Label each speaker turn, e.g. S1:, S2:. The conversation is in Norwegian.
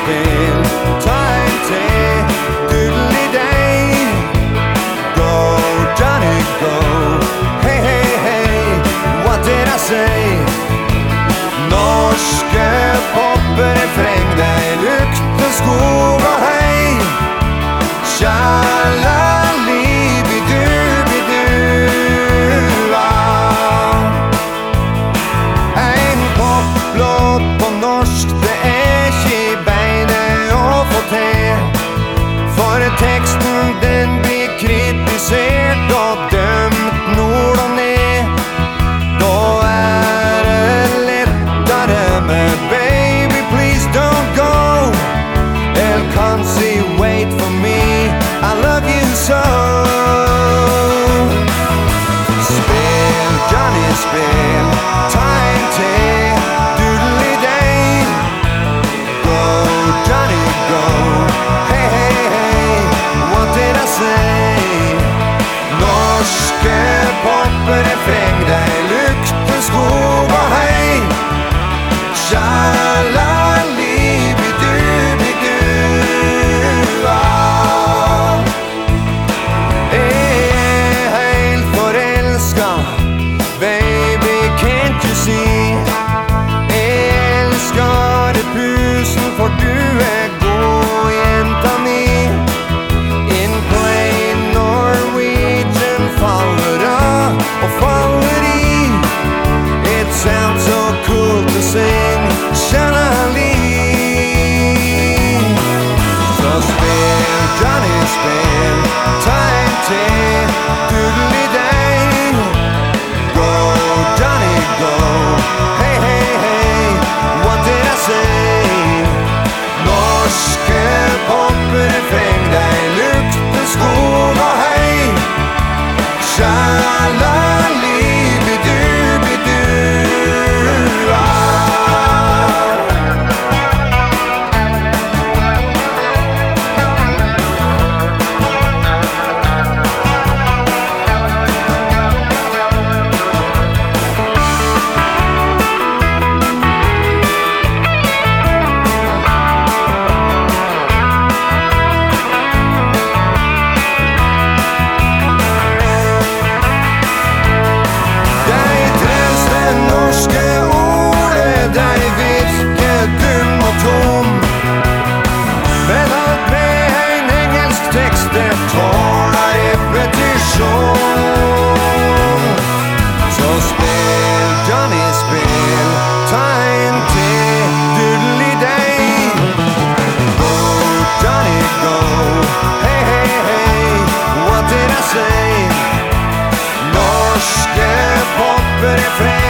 S1: spill, ta en til, doodly-day. Go, Johnny, go, hey, hey, hey, what did I say? Norske poprefreng, de lukter skog og hei. Sjalalibidu-bidu-a. En poplåt på norsk, det ikke i beinet å få til. For teksten den blir kritisert og dømt nord og ned. Da det lettere med baby, please don't go. El can't see, wait for me, I love you so. Spill, Johnny, spill, ta en til, doodly-day. Go, Johnny, go, hey, hey, hey, what did I say? Norske poprefreng, de lukter skog og hei. Sjalalibidu-bidu-a. Jeg helt forelska, baby, can't you see? Jeg elsker det pusen, for du god jenta mi. In plain Norwegian faller av og faller i. It sounds so cool to sing Shalali. Så spill, Johnny, spill, ta en til, doodly-day. Go, Johnny, go, hey, hey, hey, what did I say? Norske poprefreng, de lukter skog og hei. Sjalalibidu-bidu-a. Men alt med en engelsk tekst, det tåler repetisjon. Så spill, Johnny, spill, ta en til, doodly-day. Go, Johnny, go, hey, hey, hey, what did I say? Norske poprefreng,